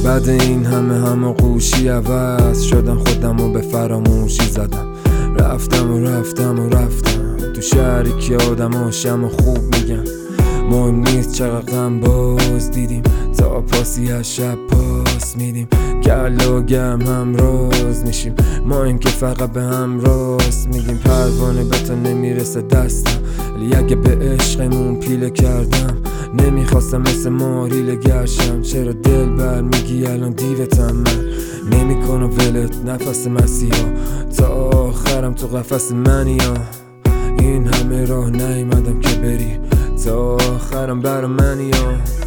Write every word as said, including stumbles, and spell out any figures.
بعد این همه همه قوشی عوض شدم، خودم رو به فراموشی زدم. رفتم و رفتم و رفتم تو شهری که آدم هاشم و خوب میگن. مهم نیست چقدر غم باز دیدیم، تا پاسی از شب پاس میدیم. گل و گم هم راز میشیم، ما این که فقط به هم راست میگیم. پروانه به تو نمیرسه دستم، ولی اگه به عشقمون پیله کردم نمیخواستم مثل ماریل گشم. چرا دل بر میگی الان دیوتم؟ من نمیکنم ولت نفس مسیحا، تا آخرم تو قفس منی ها. این همه راه نیومدم که بری، تا آخرم برا منی ها.